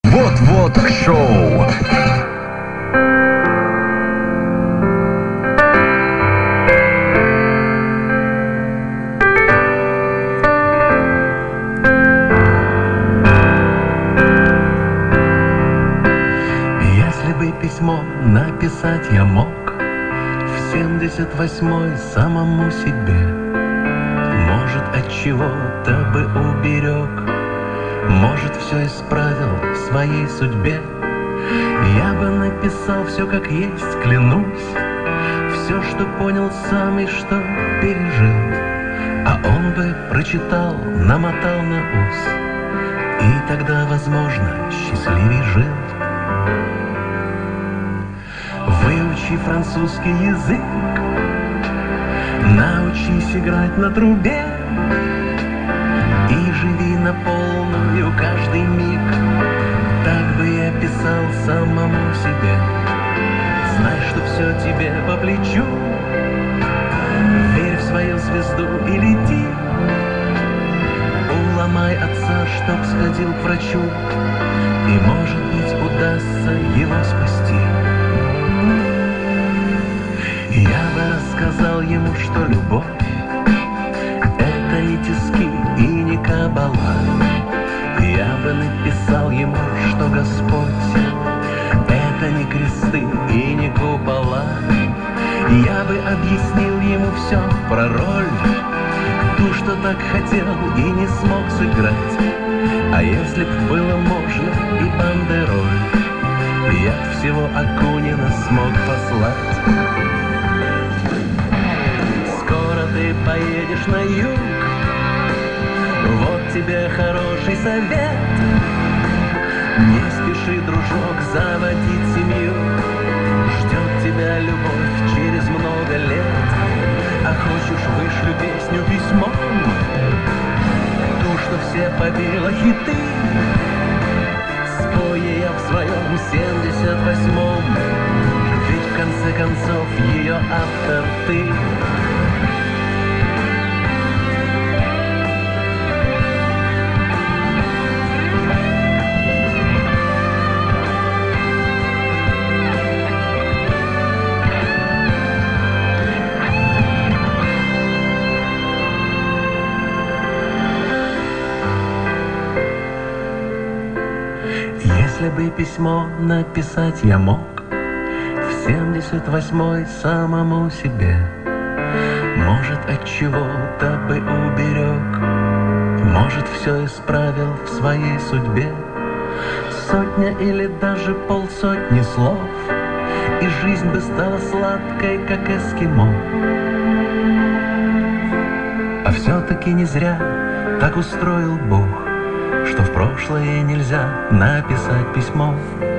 Вот-вот шоу. Если бы письмо написать я мог в 78-й самому себе, может, от чего-то бы уберег, может, все исправил в своей судьбе. Я бы написал все как есть, клянусь, все, что понял сам и что пережил, а он бы прочитал, намотал на ус, и тогда, возможно, счастливей жил. Выучи французский язык, научись играть на трубе и живи на полную каждый миг. Так бы я писал самому себе. Знай, что все тебе по плечу, верь в свою звезду и лети. Уломай отца, чтоб сходил к врачу, и, может быть, удастся его спасти. Я бы рассказал ему, что любовь — это не тиски и не кабала. Я бы написал ему, что Господь — это не кресты и не купола. Я бы объяснил ему все про роль, ту, что так хотел и не смог сыграть. А если б было можно и бандероль, я б всего Акунина смог послать. Ты поедешь на юг, вот тебе хороший совет. Не спеши, дружок, заводить семью, ждет тебя любовь через много лет. А хочешь, вышлю песню письмом, ту, что все побила хиты. Спой я в своем 78-м, ведь в конце концов ее автор ты. Если бы письмо написать я мог в 78-й самому себе, может, от чего-то бы уберег, может, все исправил в своей судьбе. Сотня или даже полсотни слов, и жизнь бы стала сладкой, как эскимо. А все-таки не зря так устроил Бог, что в прошлое нельзя написать письмо.